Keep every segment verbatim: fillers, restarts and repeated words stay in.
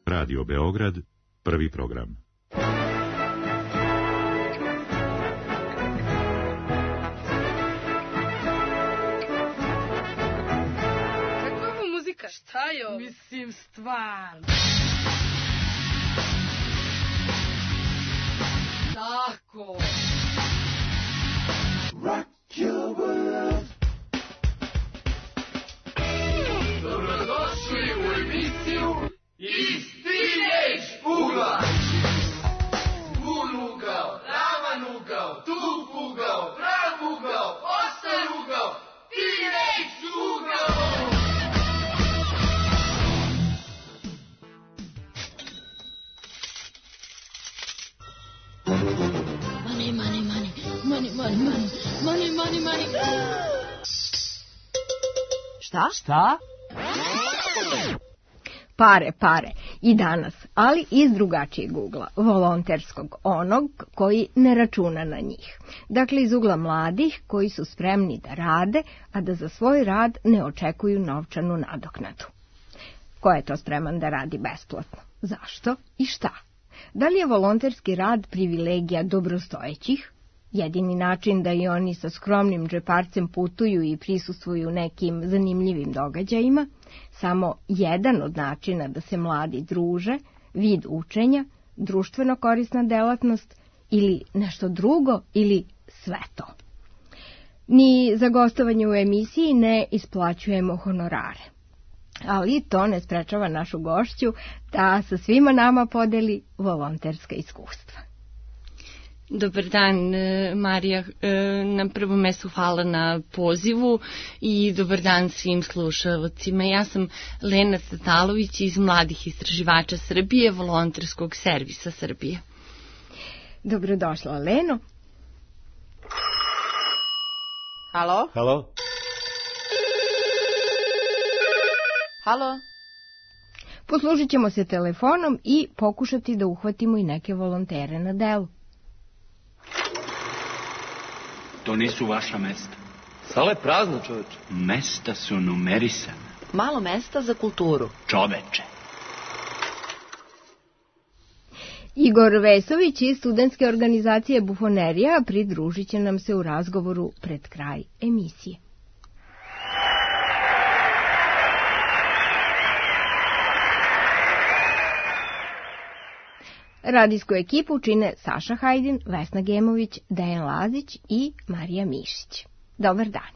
Radio Beograd, prvi program. Kakva je muzika? Šta je ovo? Mislim, stvarno. Tako. Rock your world. Dobrodošli u emisiju Iz Teenage ugla. Bun ugao, ravan ugao, tup ugao, prav ugao, ostar ugao, Teenage ugao. Money, money, money, money, money, money, money, money, money. Šta? Šta? Pare, pare. I danas, ali iz drugačijeg ugla, volonterskog, onog koji ne računa na njih. Dakle, iz ugla mladih koji su spremni da rade, a da za svoj rad ne očekuju novčanu nadoknadu. Ko je to spreman da radi besplatno? Zašto i šta? Da li je volonterski rad privilegija dobrostojećih? Jedini način da i oni sa skromnim džeparcem putuju i prisustvuju nekim zanimljivim događajima, samo jedan od načina da se mladi druže, vid učenja, društveno korisna delatnost ili nešto drugo ili sve to. Ni za gostovanje u emisiji ne isplaćujemo honorare, ali to ne sprečava našu gošću da sa svima nama podeli volonterska iskustva. Dobar dan, Marija. Na prvom mestu hvala na pozivu i dobar dan svim slušalcima. Ja sam Lena Tatalović iz Mladih istraživača Srbije, volonterskog servisa Srbije. Dobrodošla, Leno. Halo? Halo? Halo? Poslužit ćemo se telefonom i pokušati da uhvatimo i neke volontere na delu. To nisu vaša mesta. Sala je prazna, čoveče. Mesta su numerisana. Malo mesta za kulturu. Čoveče. Igor Vesović iz studentske organizacije Bufonerija pridružit će nam se u razgovoru pred kraj emisije. Radijsku ekipu čine Saša Hajdin, Vesna Gemović, Dejan Lazić i Marija Mišić. Dobar dan.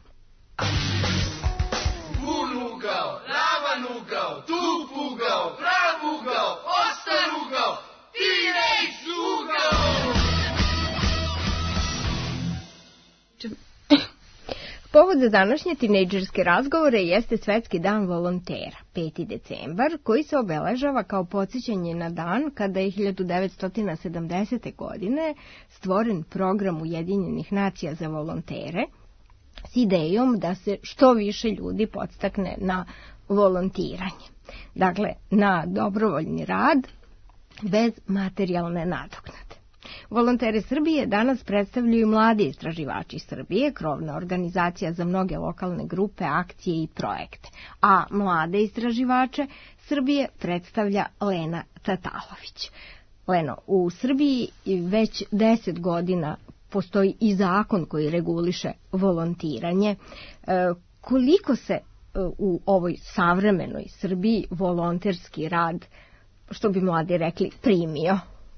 Bun ugao, ravan ugao, tup ugao, prav ugao, ostar ugao, Teenage ugao. Povod za današnje tinejdžerske razgovore jeste Svetski dan volontera, peti decembar, koji se obeležava kao podsjećanje na dan kada je hiljadu devetsto sedamdesete. godine stvoren program Ujedinjenih nacija za volontere s idejom da se što više ljudi podstakne na volontiranje. Dakle, na dobrovoljni rad bez materijalne nadoknade. Volontere Srbije danas predstavljaju mladi istraživači Srbije, krovna organizacija za mnoge lokalne grupe, akcije i projekte. A mlade istraživače Srbije predstavlja Lena Tatalović. Leno, u Srbiji već deset godina postoji i zakon koji reguliše volontiranje. Koliko se u ovoj savremenoj Srbiji volonterski rad, što bi mladi rekli, primio?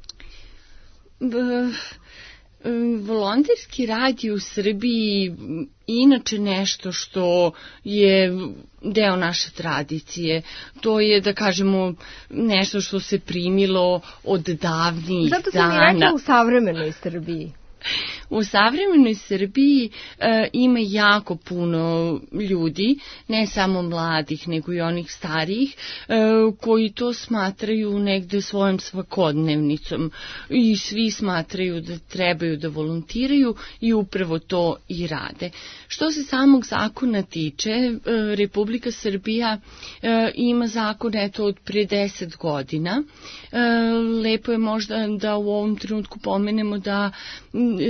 Volonterski rad je u Srbiji inače nešto što je deo naše tradicije. To je, da kažemo, nešto što se primilo od davnih dana. Zato sam i rekla u savremenoj Srbiji. U savremenoj Srbiji e, ima jako puno ljudi, ne samo mladih, nego i onih starijih, e, koji to smatraju negde svojom svakodnevnicom i svi smatraju da trebaju da volontiraju i upravo to i rade. Što se samog zakona tiče, e, Republika Srbija e, ima zakon eto od pre deset godina. E, lepo je možda da u ovom trenutku pomenemo da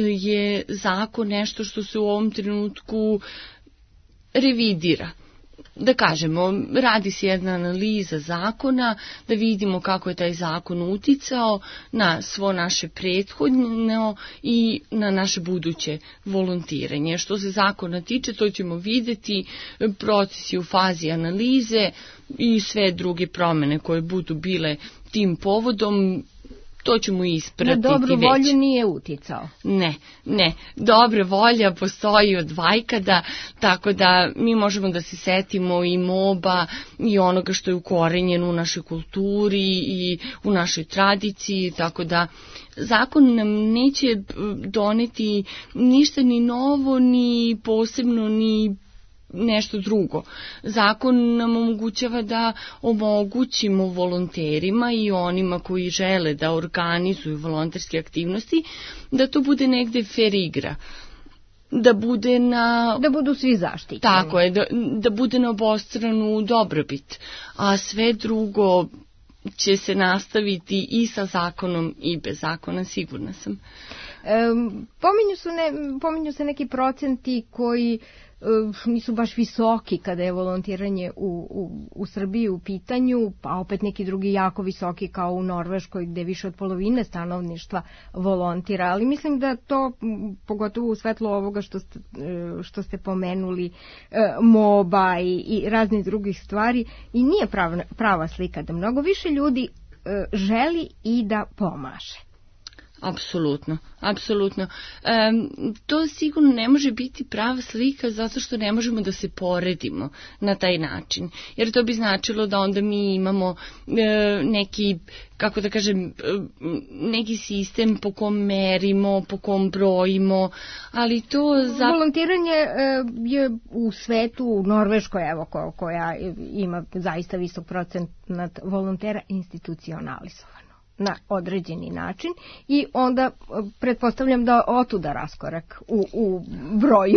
je zakon nešto što se u ovom trenutku revidira. da kažemo, radi se jedna analiza zakona, da vidimo kako je taj zakon uticao na svo naše prethodno i na naše buduće volontiranje. Što se zakona tiče, to ćemo videti, procesi u fazi analize i sve druge promjene koje budu bile tim povodom, to ćemo ispratiti već. Na dobru volju nije uticao. Ne, ne. Dobra volja postoji od vajkada, tako da mi možemo da se setimo i moba i onoga što je ukorenjeno u našoj kulturi i u našoj tradiciji, tako da zakon nam neće doneti ništa ni novo, ni posebno, ni nešto drugo. Zakon nam omogućava da omogućimo volonterima i onima koji žele da organizuju volonterske aktivnosti, da to bude negde fair igra. Da bude na... Da budu svi zaštićeni. Tako je, da, da bude na obostranu dobrobit. A sve drugo će se nastaviti i sa zakonom i bez zakona, sigurna sam. E, pominju, su ne, pominju se neki procenti koji nisu baš visoki kada je volontiranje u, u, u Srbiji u pitanju, pa opet neki drugi jako visoki kao u Norveškoj gde više od polovine stanovništva volontira, ali mislim da to, pogotovo u svetlu ovoga što ste, što ste pomenuli, moba i, i raznih drugih stvari, i nije prava, prava slika da mnogo više ljudi želi i da pomaže. Apsolutno, apsolutno. E, to sigurno ne može biti prava slika zato što ne možemo da se poredimo na taj način. Jer to bi značilo da onda mi imamo e, neki, kako da kažem, e, neki sistem po kom merimo, po kom brojimo, ali to... Za... Volontiranje e, je u svetu, u Norveškoj, evo, ko, koja ima zaista visok procent nad volontera, institucionalizovano na određeni način i onda pretpostavljam da otuda raskorak u, u broju.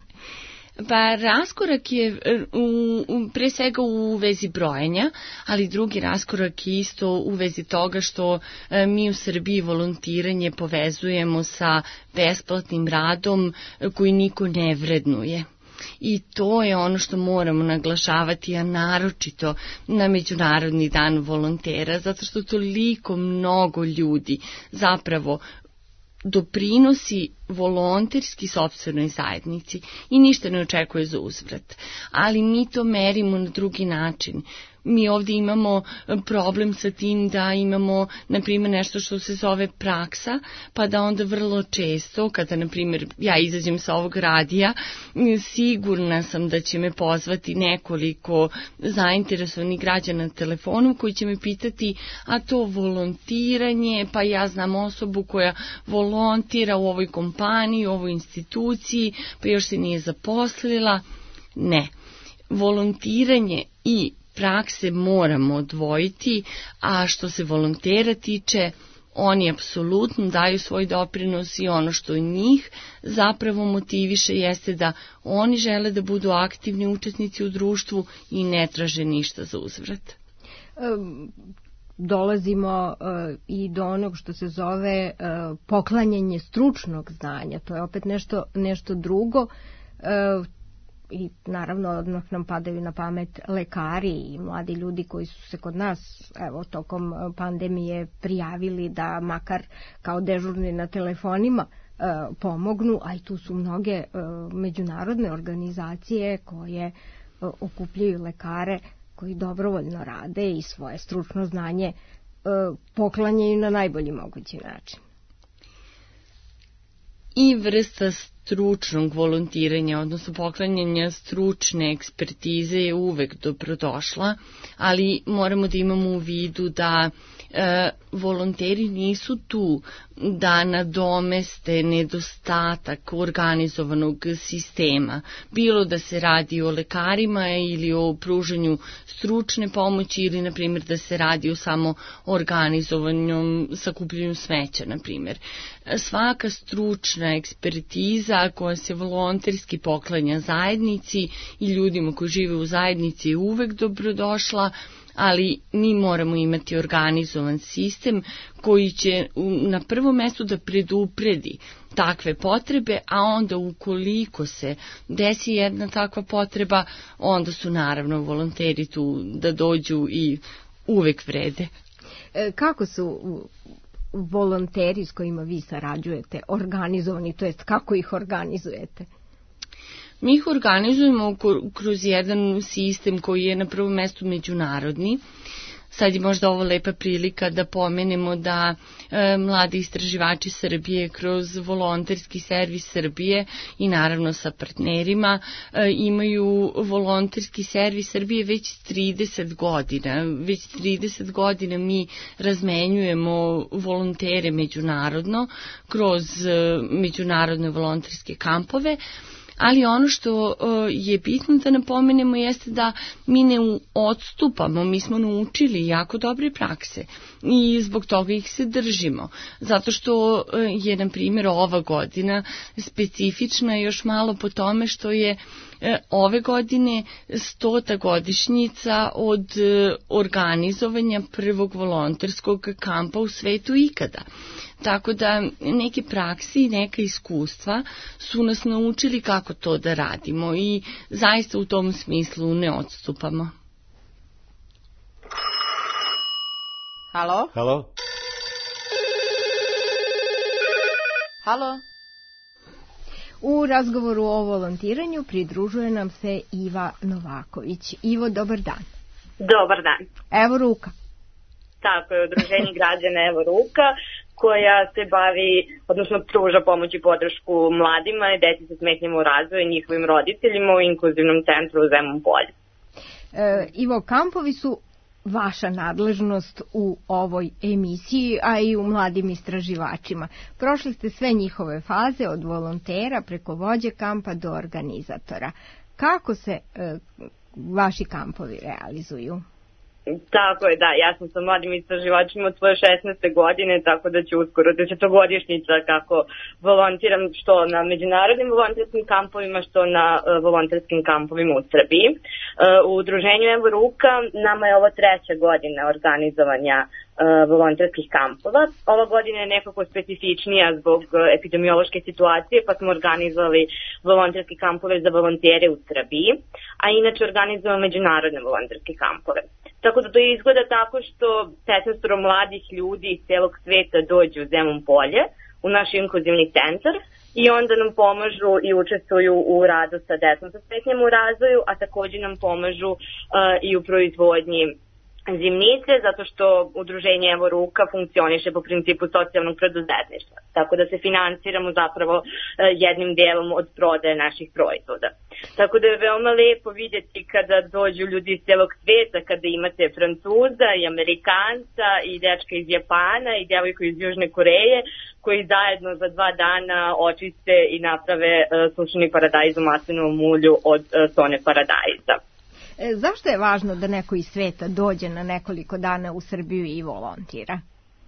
Pa raskorak je u, u, pre svega u vezi brojenja, ali drugi raskorak je isto u vezi toga što e, mi u Srbiji volontiranje povezujemo sa besplatnim radom koji niko ne vrednuje. I to je ono što moramo naglašavati, a naročito na Međunarodni dan volontera, zato što toliko mnogo ljudi zapravo doprinosi volonterski sopstvenoj zajednici i ništa ne očekuje za uzvrat. Ali mi to merimo na drugi način. Mi ovdje imamo problem sa tim da imamo, na primjer, nešto što se zove praksa, pa da onda vrlo često, kada, na primjer, ja izađem sa ovog radija, sigurna sam da će me pozvati nekoliko zainteresovanih građana telefonom koji će me pitati, a to volontiranje, pa ja znam osobu koja volontira u ovoj kompaniji, u ovoj instituciji, pa još se nije zaposlila. Ne, volontiranje i prakse moramo odvojiti, a što se volontera tiče, oni apsolutno daju svoj doprinos i ono što njih zapravo motiviše jeste da oni žele da budu aktivni učesnici u društvu i ne traže ništa za uzvrat. Um. Dolazimo uh, i do onog što se zove uh, poklanjanje stručnog znanja. To je opet nešto, nešto drugo. Uh, I naravno odmah nam padaju na pamet lekari i mladi ljudi koji su se kod nas evo tokom pandemije prijavili da makar kao dežurni na telefonima e, pomognu, a i tu su mnoge e, međunarodne organizacije koje e, okupljaju lekare koji dobrovoljno rade i svoje stručno znanje e, poklanjaju na najbolji mogući način. I vrsta stručnog volontiranja, odnosno poklanjanja stručne ekspertize je uvek dobrodošla, ali moramo da imamo u vidu da e, volonteri nisu tu da nadomeste nedostatak organizovanog sistema, bilo da se radi o lekarima ili o pružanju stručne pomoći ili, na primjer, da se radi o samo organizovanjem sakupljanju smeća, na primjer. Svaka stručna ekspertiza koja se volonterski poklanja zajednici i ljudima koji žive u zajednici je uvek dobrodošla, ali mi moramo imati organizovan sistem koji će na prvom mestu da predupredi takve potrebe, a onda ukoliko se desi jedna takva potreba, onda su naravno volonteri tu da dođu i uvek vrede. Kako su volonteri s kojima vi sarađujete organizovani, to jest kako ih organizujete? Mi ih organizujemo kroz jedan sistem koji je na prvom mestu međunarodni. Sad je možda ovo lepa prilika da pomenemo da e, mladi istraživači Srbije kroz volonterski servis Srbije i naravno sa partnerima e, imaju volonterski servis Srbije već trideset godina. Već trideset godina mi razmenjujemo volontere međunarodno kroz e, međunarodne volonterske kampove. Ali ono što je bitno da napomenemo jeste da mi ne odstupamo, mi smo naučili jako dobre prakse i zbog toga ih se držimo. Zato što je, na primjer, ova godina specifična još malo po tome što je ove godine stota godišnjica od organizovanja prvog volonterskog kampa u svetu ikada. Tako da neke prakse i neka iskustva su nas naučili kako to da radimo i zaista u tom smislu ne odstupamo. Halo? Halo? Halo? U razgovoru o volontiranju pridružuje nam se Iva Novaković. Ivo, dobar dan. Dobar dan. Evo ruka. Tako je, Udruženje građana Evo ruka, koja se bavi, odnosno pruža pomoć i podršku mladima i deci sa smetnjama u razvoju i njihovim roditeljima u inkluzivnom centru u Zemun Polju. E, Ivo, kampovi su vaša nadležnost u ovoj emisiji, a i u mladim istraživačima. Prošli ste sve njihove faze, od volontera preko vođe kampa do organizatora. Kako se e, vaši kampovi realizuju? Tako je, da, ja sam sa mladim istraživačima od svoje šesnaeste godine, tako da će uskoro desetogodišnjica kako volontiram što na međunarodnim volonterskim kampovima, što na uh, volonterskim kampovima u Srbiji. Uh, u Udruženju Evo ruka nama je ovo treća godina organizovanja uh, volonterskih kampova. Ova godina je nekako specifičnija zbog uh, epidemiološke situacije, pa smo organizovali volonterske kampove za volontere u Srbiji, a inače organizujemo međunarodne volonterske kampove. Tako da to izgleda tako što petnaest mladih ljudi iz celog sveta dođu u Zemun Polje, u naš inkluzivni centar, i onda nam pomažu i učestvuju u radu sa decom sa smetnjama u razvoju, a takođe nam pomažu uh, i u proizvodnji zimnice, zato što Udruženje Evo ruka funkcioniše po principu socijalnog preduzetništva. Tako da se finansiramo zapravo jednim delom od prodaje naših proizvoda. Tako da je veoma lepo vidjeti kada dođu ljudi iz celog sveta, kada imate Francuza i Amerikanca i dečka iz Japana i djevojku iz Južne Koreje, koji zajedno za dva dana očiste i naprave sušeni paradajz u maslinovom ulju od tone paradajza. Zašto je važno da neko iz sveta dođe na nekoliko dana u Srbiju i volontira?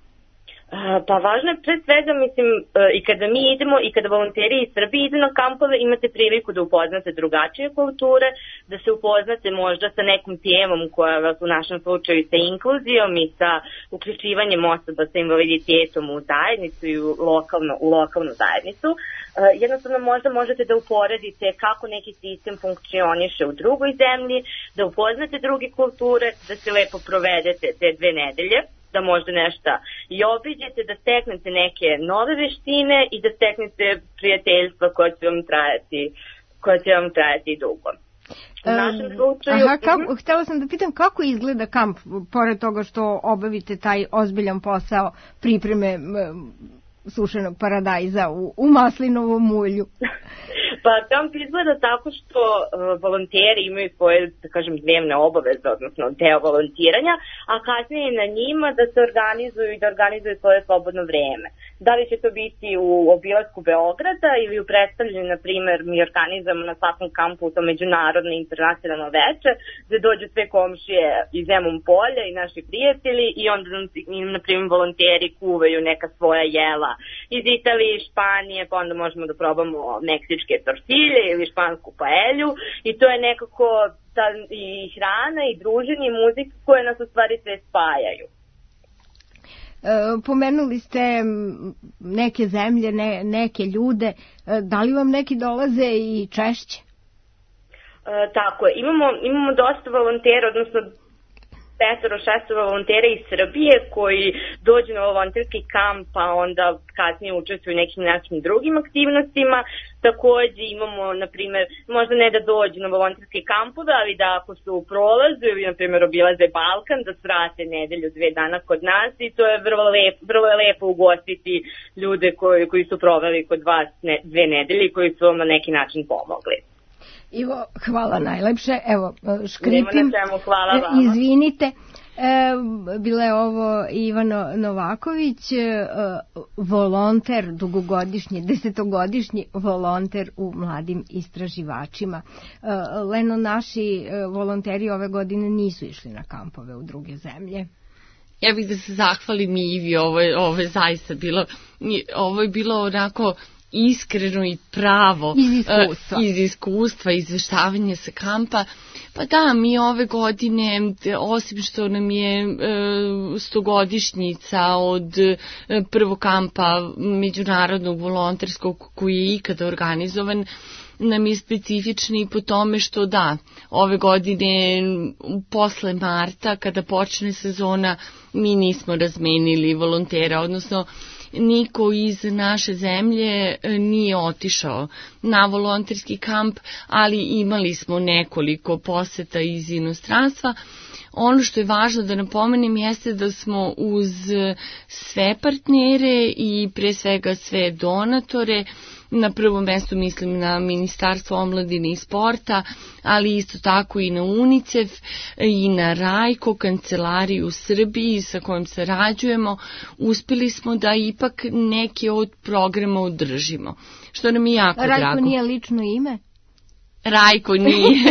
Pa važno je pre svega, mislim, i kada mi idemo i kada volonteri iz Srbije idu na kampove, imate priliku da upoznate drugačije kulture, da se upoznate možda sa nekom temom koja vas u našem slučaju sa inkluzijom i sa uključivanjem osoba sa invaliditetom u zajednicu i u lokalnu, u lokalnu zajednicu. Jednostavno možda možete da uporedite kako neki sistem funkcioniše u drugoj zemlji, da upoznate druge kulture, da se lepo provedete te dve nedelje, da možda nešto i obiđete, da steknete neke nove veštine i da steknete prijateljstva koja će vam trajati, koja će vam trajati dugo. U našem slučaju... Aha, kako, htela sam da pitam kako izgleda kamp, pored toga što obavite taj ozbiljan posao pripreme sušenog paradajza u, u maslinovom ulju. Pa kamp izgleda tako što uh, volonteri imaju svoje, da kažem, dnevne obaveze, odnosno deo volontiranja, a kasnije na njima da se organizuju i da organizuju svoje slobodno vreme. Da li će to biti u obilasku Beograda ili u predstavljanju, na primer, mi organizujemo na svakom kampu to međunarodno internacionalno veče, gde dođu sve komšije iz Zemun polja i naši prijatelji i onda im, na primer, volonteri kuvaju neka svoja jela iz Italije, Španije, pa onda možemo da probamo meksičke tortilje ili špansku paelju i to je nekako ta, i hrana i druženje i muzika koje nas u stvari sve spajaju. E, pomenuli ste neke zemlje, ne, neke ljude, e, da li vam neki dolaze i češće? E, tako je, imamo, imamo dosta volontera, odnosno petoro, šestoro volontera iz Srbije koji dođu na volonterski kamp, pa onda kasnije učestvuju u nekim našim drugim aktivnostima. Takođe imamo, na primjer, možda ne da dođu na volonterske kampove, ali da ako su u prolazu ili, na primjer, obilaze Balkan, da svrate nedelju, dve dana kod nas i to je vrlo lepo, vrlo je lepo ugostiti ljude koji, koji su proveli kod vas ne, dve nedelje i koji su vam na neki način pomogli. Ivo, hvala najlepše. Evo, škripim. Nema na čemu, hvala vama. Izvinite. E, bila je ovo Ivana Novaković, e, volonter, dugogodišnji, desetogodišnji volonter u mladim istraživačima. E, Leno, naši volonteri ove godine nisu išli na kampove u druge zemlje. Ja bih da se zahvalim Ivi, ovo je, ovo je zaista bilo, ovo je bilo onako iskreno i pravo iz iskustva, uh, iz iskustva izveštavanje sa kampa. Pa da, mi ove godine, osim što nam je uh, stogodišnjica od uh, prvog kampa međunarodnog volonterskog koji je ikada organizovan, nam je specifični po tome što da, ove godine posle marta kada počne sezona mi nismo razmenili volontera, odnosno niko iz naše zemlje nije otišao na volonterski kamp, ali imali smo nekoliko poseta iz inostranstva. Ono što je važno da napomenem jeste da smo uz sve partnere i pre svega sve donatore, na prvom mestu mislim na Ministarstvo omladine i sporta, ali isto tako i na UNICEF i na Rajko, kancelariju u Srbiji sa kojom sarađujemo, uspeli smo da ipak neke od programa održimo, što nam je jako Rajko drago. Rajko nije lično ime? Rajko nije.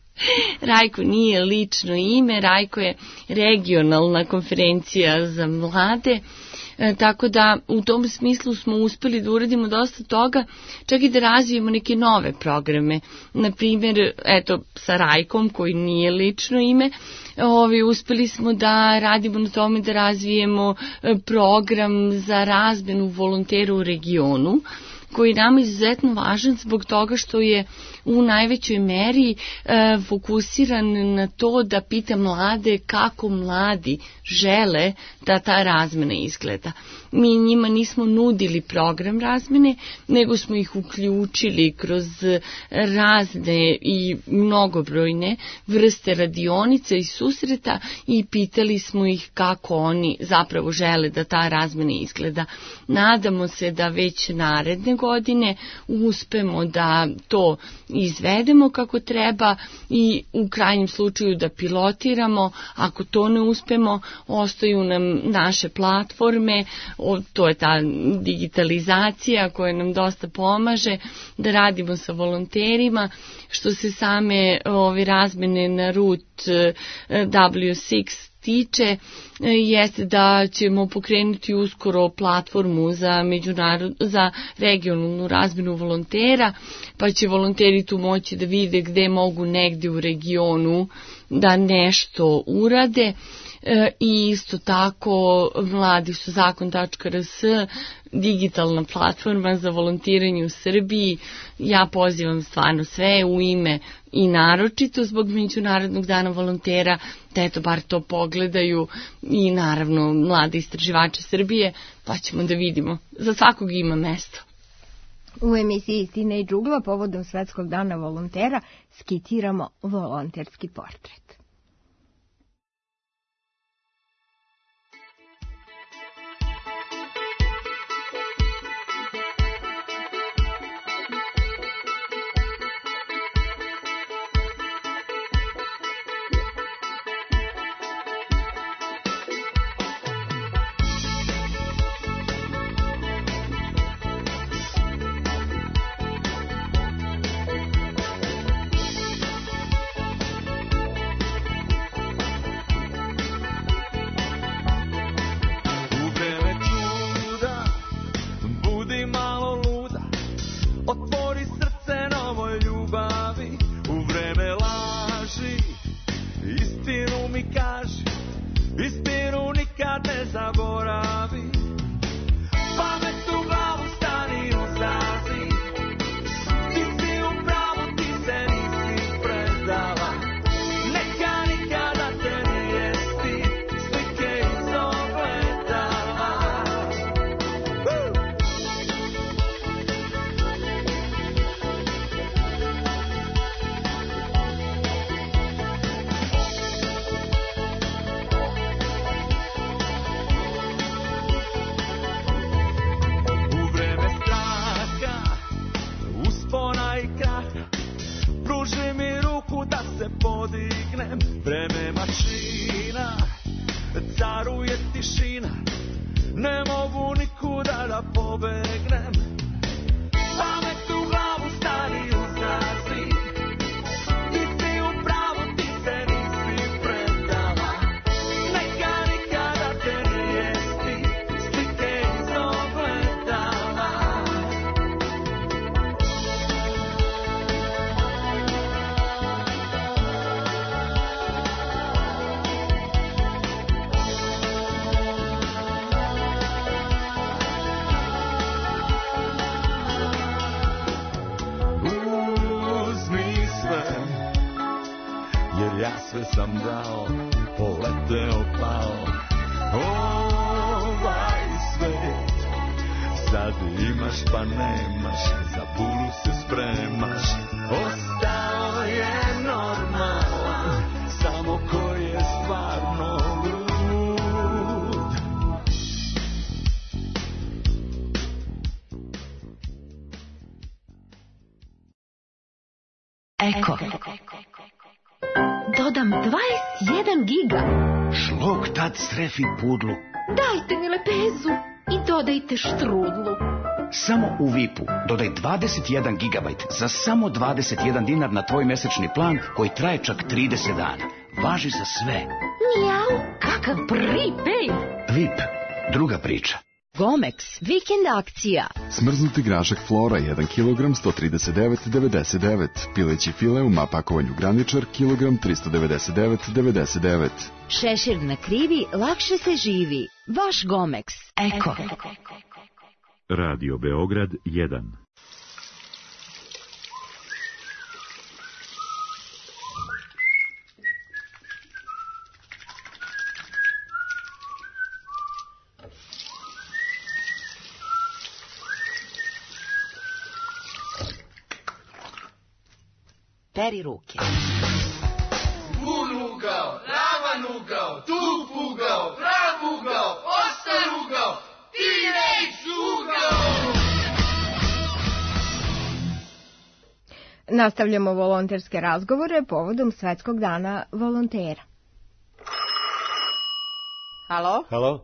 Rajko nije lično ime, Rajko je regionalna konferencija za mlade. E, tako da u tom smislu smo uspeli da uradimo dosta toga, čak i da razvijemo neke nove programe. Na primjer, eto, sa Rajkom, koji nije lično ime, ovi, uspeli smo da radimo na tome da razvijemo program za razmenu volontera u regionu, koji je nama izuzetno važan zbog toga što je u najvećoj meri e, fokusiran na to da pita mlade kako mladi žele da ta razmena izgleda. Mi njima nismo nudili program razmene, nego smo ih uključili kroz razne i mnogobrojne vrste radionica i susreta i pitali smo ih kako oni zapravo žele da ta razmena izgleda. Nadamo se da već naredne godine uspemo da to izvedemo kako treba i u krajnjem slučaju da pilotiramo. Ako to ne uspemo, ostaju nam naše platforme, to je ta digitalizacija koja nam dosta pomaže da radimo sa volonterima. Što se same ove razmene na Route W šest tiče, jeste da ćemo pokrenuti uskoro platformu za, međunarod, za regionalnu razmenu volontera, pa će volonteri tu moći da vide gde mogu negde u regionu da nešto urade. E, i isto tako mladi su zakon tačka r s, digitalna platforma za volontiranje u Srbiji. Ja pozivam stvarno sve u ime i naročito zbog Međunarodnog dana volontera da eto bar to pogledaju i naravno mladi istraživači Srbije, pa ćemo da vidimo. Za svakog ima mesto. U emisiji Teenage Ugla povodom Svetskog dana volontera skiciramo volonterski portret. zaboravi. Pamet u glavu stani uzazi, ti si u pravu, ti se nisi predala. Neka nikada te nije stid, slike iz ogledala. U vreme straha, uspona i kraha, pruži mi ruku da se podignem. Vreme mašina, caruje tišina, ne mogu nikuda da pobegnem. Pamet u glavu stani uzazi, ti si u pravu, ti se nisi predala. Neka nikada te nije stid, slike iz ogledala. Uzmi sve, jer ja sve sam dao, poleteo pao. Ovaj svet, sad imaš pa nemaš, za bulu se spremaš. Ostao je normalan, samo ko je stvarno lud. Eko. Dodam dvadeset jedan giga. Šlok tad srefi pudlu. Dajte mi lepezu i dodajte štrudlu. Samo u Vipu dodaj dvadeset jedan gigabajt za samo dvadeset jedan dinar na tvoj mesečni plan koji traje čak trideset dana. Važi za sve. Mijau, kakav prepaid. Vip, druga priča. Gomex, vikend akcija. Smrznuti grašak Flora, jedan kilogram, sto trideset devet devedeset devet. Pileći file u mapakovanju Graničar, kilogram, tristo devedeset devet devedeset devet. Šešir na krivi, lakše se živi. Vaš Gomex. Eko. Radio Beograd jedan. Peri ruke. Bun ugao, ravan ugao, tup ugao, prav ugao, ostar ugao, Teenage ugao. Nastavljamo volonterske razgovore povodom Svetskog dana volontera. Halo? Halo?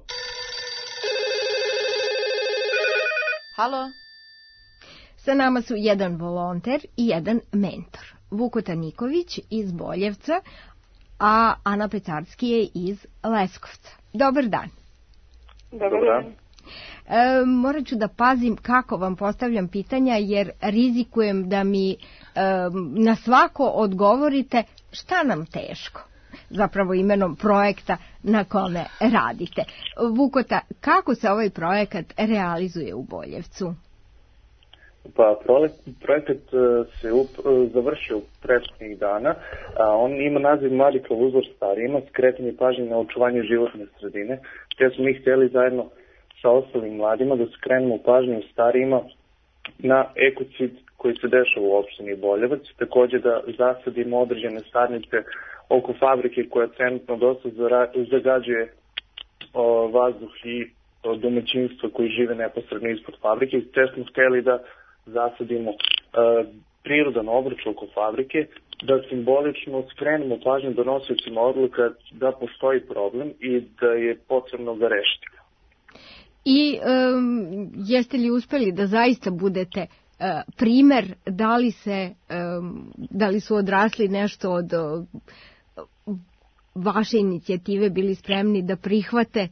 Halo? Sa nama su jedan volonter i jedan mentor. Vukota Niković iz Boljevca, a Ana Pecarski je iz Leskovca. Dobar dan. Dobar dan. E, morat ću da pazim kako vam postavljam pitanja, jer rizikujem da mi e, na svako odgovorite šta nam teško. Zapravo imenom projekta na kome radite. Vukota, kako se ovaj projekat realizuje u Boljevcu? Pa projekat se up, završio prethodnih dana. A, on ima naziv Mladi kao uzor starijima, skretanje pažnje na očuvanje životne sredine. Te smo mi htjeli zajedno sa ostalim mladima da skrenemo pažnju starijima na ekocid koji se dešava u opštini Boljevac. Također da zasadimo određene sadnice oko fabrike koja trenutno dosta zagađuje o, vazduh i o, domaćinstva koji žive neposredno ispod fabrike. Te smo htjeli da zasadimo e, prirodan obruč oko fabrike, da simbolično skrenemo pažnju donosiocima odluka da postoji problem i da je potrebno ga rešiti. I um, jeste li uspeli da zaista budete uh, primer, da li, se, um, da li su odrasli nešto od uh, vaše inicijative, bili spremni da prihvate?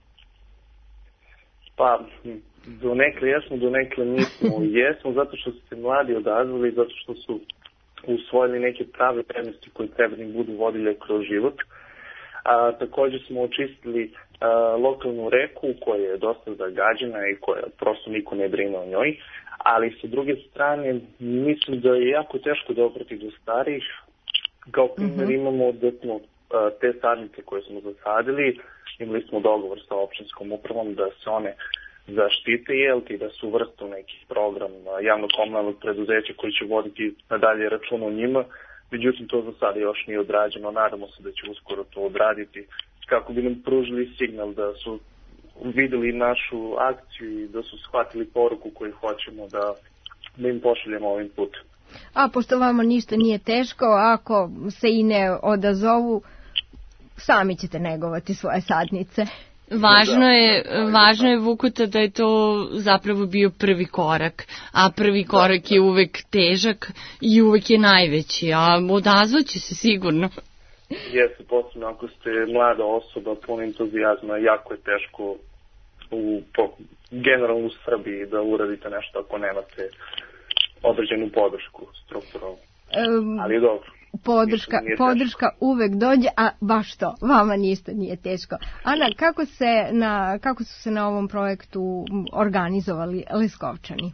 Pa, do nekle jesmo, do nekle nismo. Jesmo zato što su se mladi odazvali, zato što su usvojili neke prave prednosti koje treba da im budu vodilje kroz život. A, također smo očistili lokalnu reku koja je dosta zagađena i koja prosto niko ne brine o njoj, ali sa druge strane mislim da je jako teško doprati do starijih. Kao primjer mm-hmm. imamo da smo te sadnice koje smo zasadili, imali smo dogovor sa opštinskom upravom da se one zaštite jelti, da su vrstu neki program javno-komunalnog preduzeća koji će voditi nadalje račun o njima. Međutim, to za sada još nije odrađeno. Nadamo se da će uskoro to odraditi kako bi nam pružili signal da su videli našu akciju i da su shvatili poruku koju hoćemo da, da im pošaljemo ovim putem. A pošto vama ništa nije teško, ako se i ne odazovu, sami ćete negovati svoje sadnice. Važno je, važno je Vukota da je to zapravo bio prvi korak, a prvi korak je uvek težak i uvek je najveći, a odazvaće se sigurno. Jeste, posebno ako ste mlada osoba, pun entuzijazma, jako je teško u, po, generalno u Srbiji da uradite nešto ako nemate određenu podršku strukturalnu. Um, Ali je dobro. Podrška, podrška uvek dođe, a baš to, vama ništa nije teško. Ana, kako, se na, kako su se na ovom projektu organizovali Leskovčani?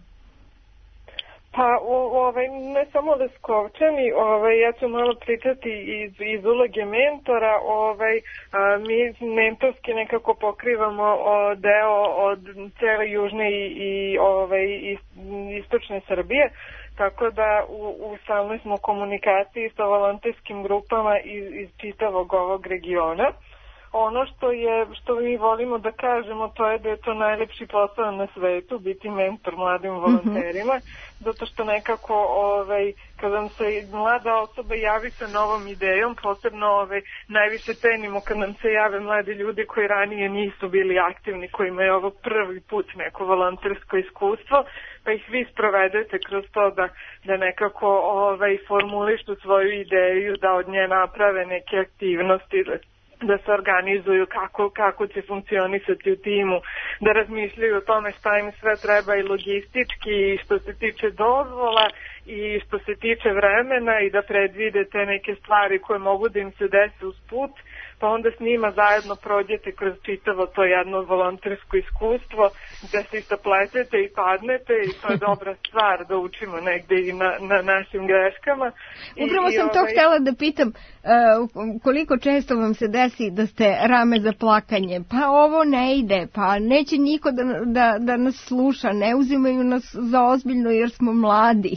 Pa, o, ovaj, ne samo Leskovčani, ovaj, ja ću malo pričati iz, iz uloge mentora. Ovaj, a, mi mentorski nekako pokrivamo o, deo od cele južne i, i ovaj, is, istočne Srbije. Tako da u, u stalnoj smo komunikaciji sa volonterskim grupama iz, iz čitavog ovog regiona. Ono što je, što mi volimo da kažemo, to je da je to najlepši posao na svetu, biti mentor mladim volonterima, mm-hmm. zato što nekako, ovaj, kada nam se mlada osoba javi sa novom idejom, posebno ovaj, najviše cenimo kad nam se jave mladi ljudi koji ranije nisu bili aktivni, koji imaju ovo prvi put neko volontersko iskustvo, pa ih vi sprovedete kroz to da, da nekako ovaj, formulišu svoju ideju, da od nje naprave neke aktivnosti, da da se organizuju kako, kako će funkcionisati u timu, da razmišljaju o tome šta im sve treba i logistički i što se tiče dozvola i što se tiče vremena i da predvide te neke stvari koje mogu da im se desi uz put, pa onda s njima zajedno prođete kroz čitavo to jedno volontersko iskustvo gde se isapletete i padnete i to je dobra stvar da učimo negde i na, na našim greškama. Upravo I, sam i to ovaj... htjela da pitam, uh, koliko često vam se desi da ste rame za plakanje, pa ovo ne ide, pa neće niko da, da, da nas sluša, ne uzimaju nas za ozbiljno jer smo mladi.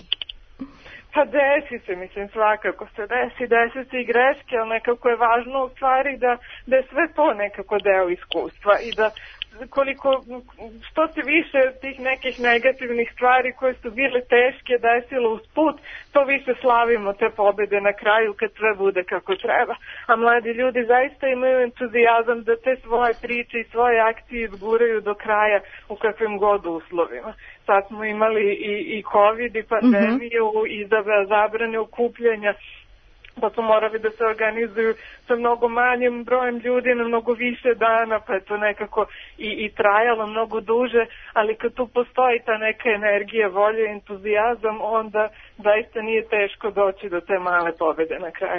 Pa desi se, mislim, svakako se desi, desi se i greške, ali nekako je važno u stvari da, da je sve to nekako deo iskustva i da koliko, što se više tih nekih negativnih stvari koje su bile teške desilo uz put, to više slavimo te pobede na kraju kad sve bude kako treba. A mladi ljudi zaista imaju entuzijazam da te svoje priče i svoje akcije izguraju do kraja u kakvim god uslovima. Sad smo imali i, i COVID i pandemiju mm-hmm. i zabrane okupljanja, pa su morali da se organizuju sa mnogo manjim brojem ljudi na mnogo više dana, pa je to nekako i, i trajalo mnogo duže, ali kad tu postoji ta neka energija, volja, entuzijazam, onda zaista nije teško doći do te male pobede na kraju.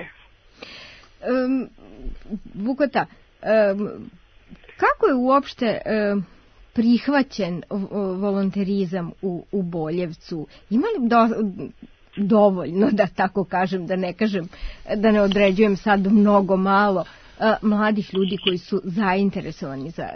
Um, Vukota, um, kako je uopšte um, prihvaćen volonterizam u, u Boljevcu? Ima li do... dovoljno, da tako kažem, da ne kažem, da ne određujem sad mnogo malo mladih ljudi koji su zainteresovani za,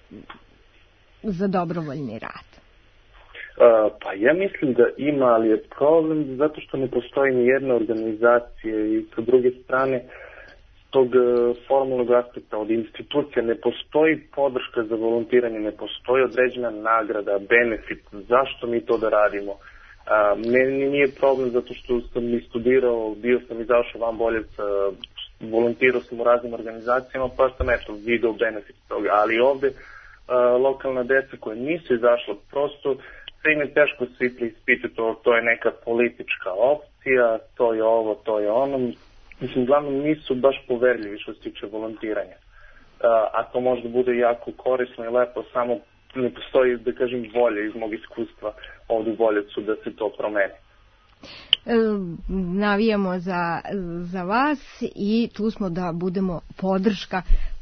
za dobrovoljni rad? Uh, pa ja mislim da ima, ali je problem zato što ne postoji ni jedna organizacija i sa druge strane tog formalnog aspekta od institucija ne postoji podrška za volontiranje, ne postoji određena nagrada, benefit, zašto mi to da radimo. Uh, meni nije problem zato što sam i studirao, bio sam izašao van Boljevca, volontirao sam u raznim organizacijama, pa sam eto video benefit toga, ali ovde uh, lokalna deca koja nisu izašla, prosto sve im je teško svi preispitati, to, to je neka politička opcija, to je ovo, to je ono, mislim, glavno nisu baš poverljivi što se tiče volontiranja. Uh, a to može da bude jako korisno i lepo, samo ne postoji, da kažem, volja iz mog iskustva ovdje u Boljevcu da se to promeni. E, navijamo za, za vas i tu smo da budemo podrška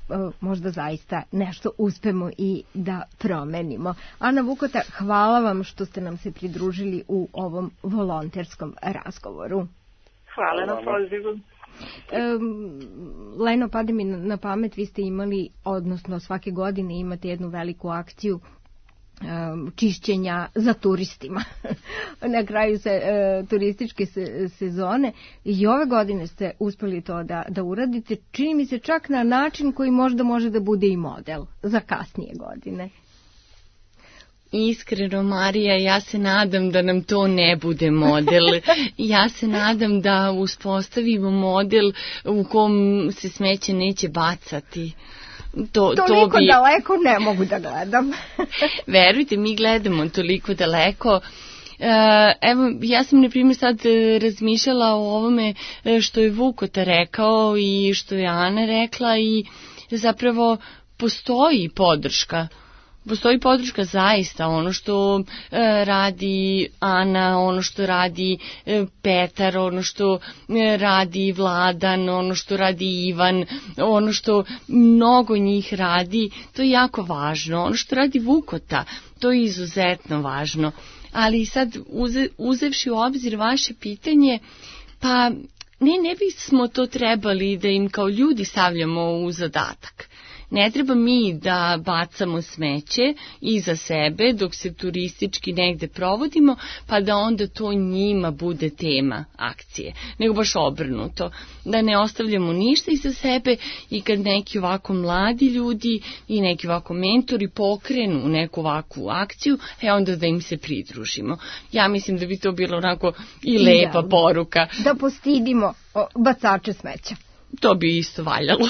možda zaista nešto uspemo i da promenimo. Ana Vukota, hvala vam što ste nam se pridružili u ovom volonterskom razgovoru. Hvala na pozivu. Um, Leno, pade mi na, na pamet, vi ste imali, odnosno svake godine imate jednu veliku akciju um, čišćenja za turistima na kraju se, uh, turističke se, sezone i ove godine ste uspeli to da, da uradite, čini mi se čak na način koji možda može da bude i model za kasnije godine. Iskreno, Marija, ja se nadam da nam to ne bude model. Ja se nadam da uspostavimo model u kom se smeće neće bacati. To, toliko to bi... daleko ne mogu da gledam. Verujte, mi gledamo toliko daleko. Evo, ja sam na primjer sad razmišljala o ovome što je Vukota rekao i što je Ana rekla i zapravo postoji podrška. Postoji podrška zaista, ono što e, radi Ana, ono što radi e, Petar, ono što e, radi Vladan, ono što radi Ivan, ono što mnogo njih radi, to je jako važno. Ono što radi Vukota, to je izuzetno važno. Ali sad, uze, uzevši u obzir vaše pitanje, pa ne, ne bismo to trebali da im kao ljudi stavljamo u zadatak. Ne treba mi da bacamo smeće iza sebe dok se turistički negde provodimo, pa da onda to njima bude tema akcije. Nego baš obrnuto, da ne ostavljamo ništa iza sebe i kad neki ovako mladi ljudi i neki ovako mentori pokrenu neku ovakvu akciju, e onda da im se pridružimo. Ja mislim da bi to bilo onako i lepa da, poruka. Da postidimo bacače smeća. To bi isto valjalo.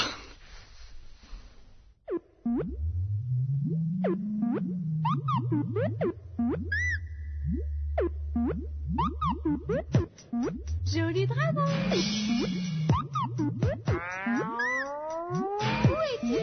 Joli dragon. Où es-tu?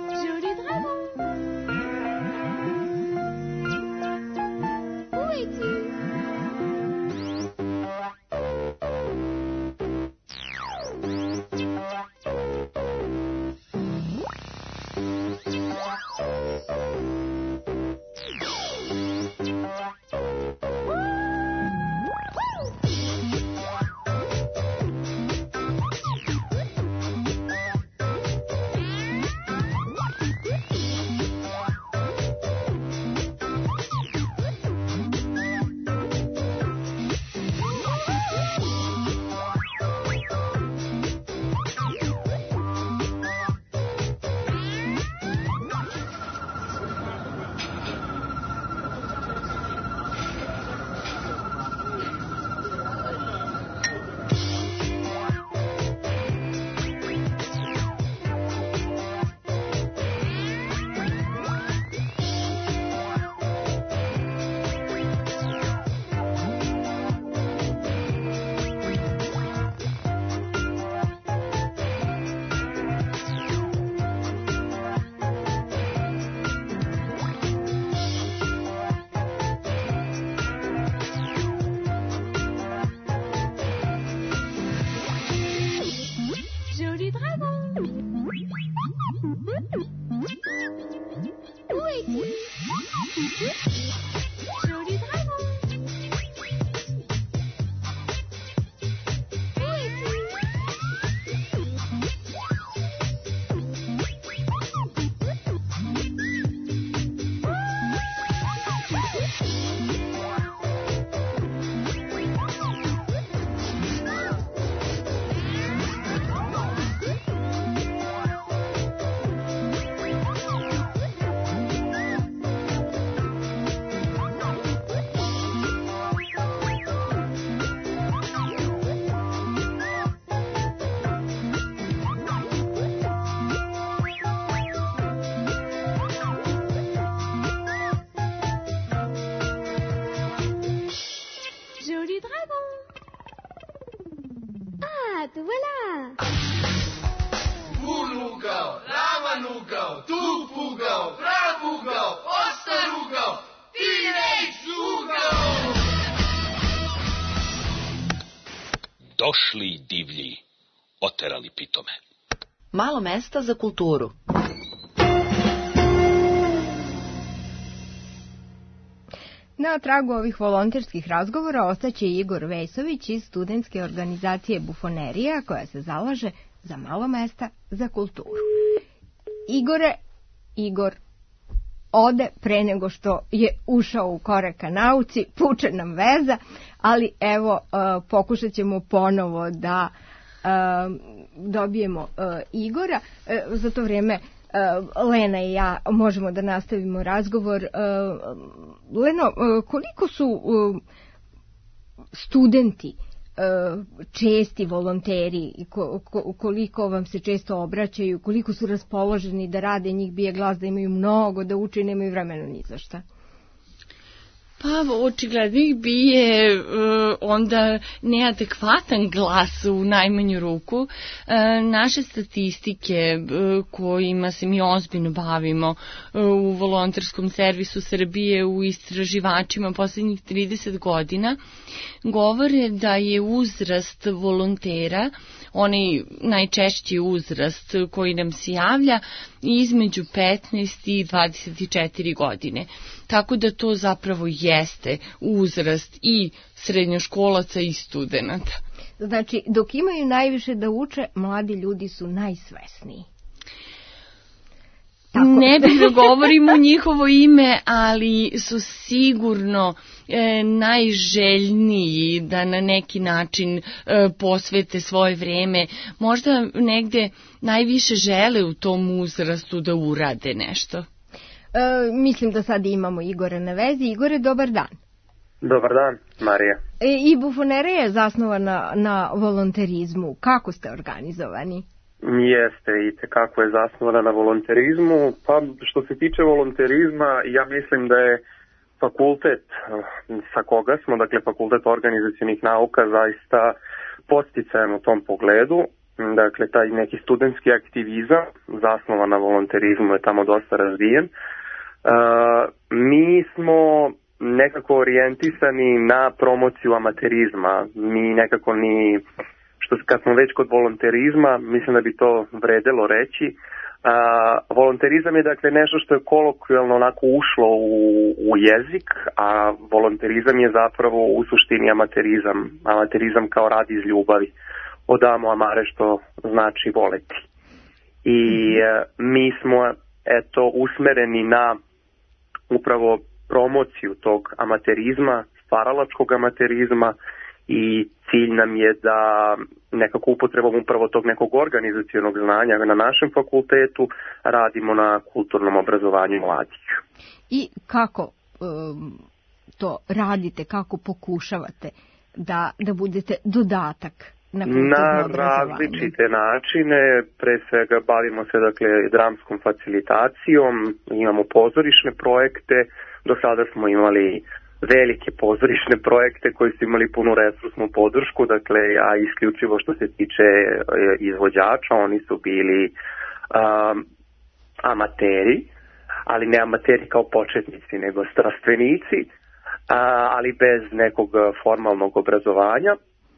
Où es-tu? došli divlji, oterali pitome. Malo mesta za kulturu. Na tragu ovih volonterskih razgovora ostaće Igor Vesović iz studentske organizacije Bufonerija, koja se zalaže za malo mesta za kulturu. Igore, Igor ode pre nego što je ušao u korak ka nauci, puče nam veza, ali evo uh, pokušat ćemo ponovo da uh, dobijemo uh, Igora. Uh, za to vrijeme uh, Lena i ja možemo da nastavimo razgovor. Uh, Leno, uh, koliko su uh, studenti česti volonteri, koliko vam se često obraćaju, koliko su raspoloženi da rade, njih bije glas da imaju mnogo da uče i nemaju vremena ni za šta? Pa očigledno ih bije uh, onda neadekvatan glas u najmanju ruku. Uh, naše statistike uh, kojima se mi ozbiljno bavimo uh, u volonterskom servisu Srbije u istraživačima posljednjih trideset godina govore da je uzrast volontera, onaj najčešći uzrast koji nam se javlja, između petnaest i dvadeset četiri godine. Tako da to zapravo jeste uzrast i srednjoškolaca i studenata. Znači, dok imaju najviše da uče, mladi ljudi su najsvesniji. Tako. Ne bih da govorim u njihovo ime, ali su sigurno e, najželjniji da na neki način e, posvete svoje vreme. Možda negde najviše žele u tom uzrastu da urade nešto. E, mislim da sad imamo Igora na vezi. Igore, dobar dan. Dobar dan, Marija. E, I Bufonerija je zasnovana na volonterizmu. Kako ste organizovani? Jeste, i tekako je zasnovana na volonterizmu. Pa što se tiče volonterizma, ja mislim da je fakultet sa koga smo, dakle fakultet organizacionih nauka, zaista posticajan u tom pogledu. Dakle, taj neki studentski aktivizam zasnovan na volonterizmu je tamo dosta razvijen. Uh, mi smo nekako orijentisani na promociju amaterizma. Mi nekako ni... Što, kad smo već kod volonterizma, mislim da bi to vredelo reći, a, volonterizam je dakle nešto što je kolokvijalno onako ušlo u, u jezik, a volonterizam je zapravo u suštini amaterizam, amaterizam kao rad iz ljubavi, od amo amare što znači voleti. I a, mi smo eto usmereni na upravo promociju tog amaterizma, stvaralačkog amaterizma, i cilj nam je da nekako upotrebom upravo tog nekog organizacionog znanja na našem fakultetu radimo na kulturnom obrazovanju mladih. I kako um, to radite, kako pokušavate da, da budete dodatak na kulturno na obrazovanje? Na različite načine, pre svega bavimo se dakle dramskom facilitacijom, imamo pozorišne projekte, do sada smo imali velike pozorišne projekte koji su imali punu resursnu podršku, dakle, a isključivo što se tiče izvođača, oni su bili um, amateri, ali ne amateri kao početnici, nego strastvenici, uh, ali bez nekog formalnog obrazovanja.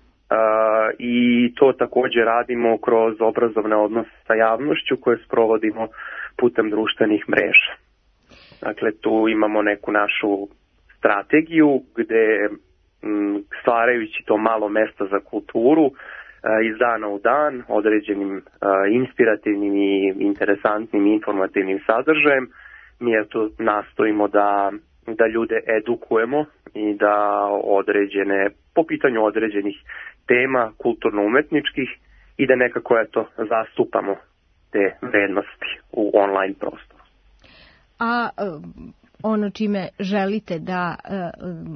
Uh, I to također radimo kroz obrazovne odnose sa javnošću koje sprovodimo putem društvenih mreža. Dakle, tu imamo neku našu strategiju gde m, stvarajući to malo mesta za kulturu a, iz dana u dan određenim a, inspirativnim i interesantnim informativnim sadržajem mi eto nastojimo da, da ljude edukujemo i da određene, po pitanju određenih tema kulturno-umetničkih i da nekako eto zastupamo te vrednosti u online prostoru. A ono čime želite da uh,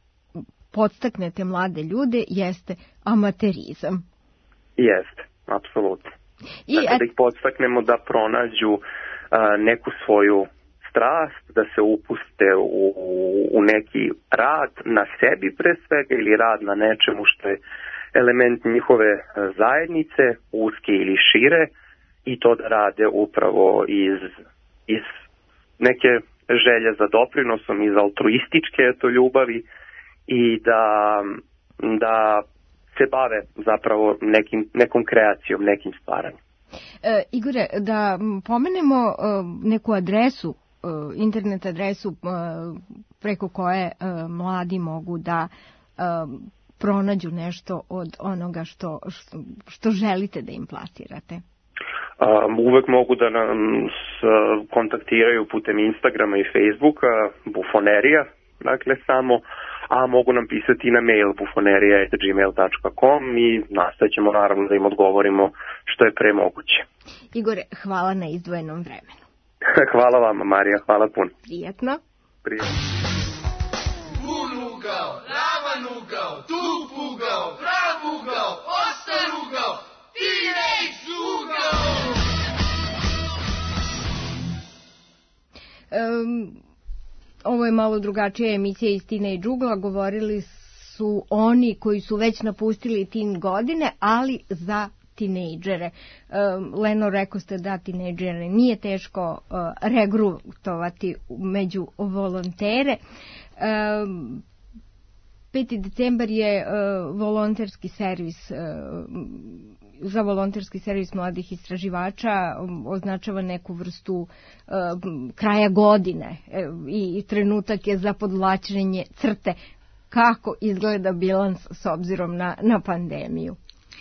podstaknete mlade ljude jeste amaterizam. Jeste, apsolutno. I dakle, et... da ih podstaknemo da pronađu uh, neku svoju strast, da se upuste u, u neki rad na sebi pre svega ili rad na nečemu što je element njihove zajednice, uske ili šire, i to da rade upravo iz, iz neke želje za doprinosom, iz altruističke eto ljubavi, i da, da se bave zapravo nekim, nekom kreacijom, nekim stvaranjem. E, Igore, da pomenemo e, neku adresu, e, internet adresu e, preko koje e, mladi mogu da e, pronađu nešto od onoga što, što, što želite da im plasirate. Um, uvek mogu da nam s, kontaktiraju putem Instagrama i Facebooka, bufonerija, dakle samo, a mogu nam pisati na mail bufonerija at gmail dot com i nastaćemo naravno da im odgovorimo što je pre moguće. Igore, hvala na izdvojenom vremenu. Hvala vama, Marija, hvala puno. Prijatno. Prijatno. Bun ugao, ravan ugao, tup ugao, prav ugao, ostar ugao, Teenage ugao! Um, ovo je malo drugačija emisija iz Teenage ugla. Govorili su oni koji su već napustili teen godine, ali za tinejdžere. Um, Leno, rekao ste da tinejdžere nije teško uh, regrutovati među volontere. Um, peti decembar je uh, volonterski servis uh, za volonterski servis mladih istraživača, označava neku vrstu uh, kraja godine i, i trenutak je za podvlačenje crte. Kako izgleda bilans s obzirom na, na pandemiju?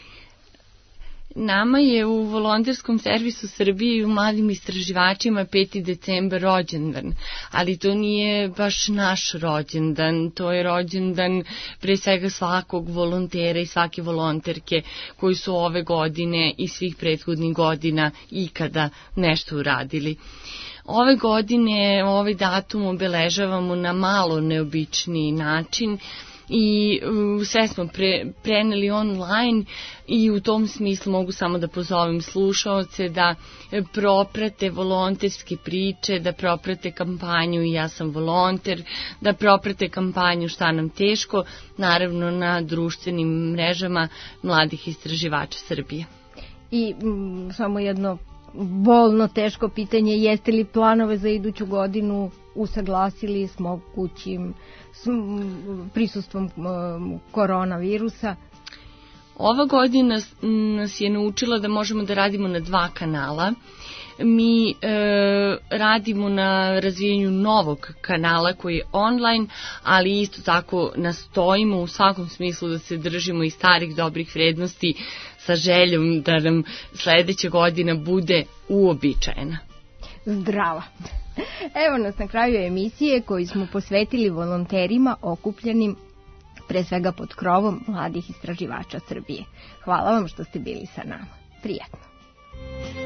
Nama je u volonterskom servisu Srbije i u mladim istraživačima peti decembar rođendan, ali to nije baš naš rođendan, to je rođendan pre svega svakog volontera i svake volonterke koji su ove godine i svih prethodnih godina ikada nešto uradili. Ove godine ovaj datum obeležavamo na malo neobičniji način i uh, sve smo pre, preneli online i u tom smislu mogu samo da pozovem slušaoce da proprate volonterske priče, da proprate kampanju I ja sam volonter, da proprate kampanju Šta nam teško, naravno na društvenim mrežama mladih istraživača Srbije. I m, samo jedno bolno teško pitanje, jeste li planove za iduću godinu usaglasili s mogućim s prisustvom koronavirusa? Ova godina nas je naučila da možemo da radimo na dva kanala. Mi e, radimo na razvijanju novog kanala koji je online, ali isto tako nastojimo u svakom smislu da se držimo i starih dobrih vrednosti sa željom da nam sledeća godina bude uobičajena. Zdrava! Evo nas na kraju emisije koju smo posvetili volonterima okupljenim pre svega pod krovom mladih istraživača Srbije. Hvala vam što ste bili sa nama. Prijatno!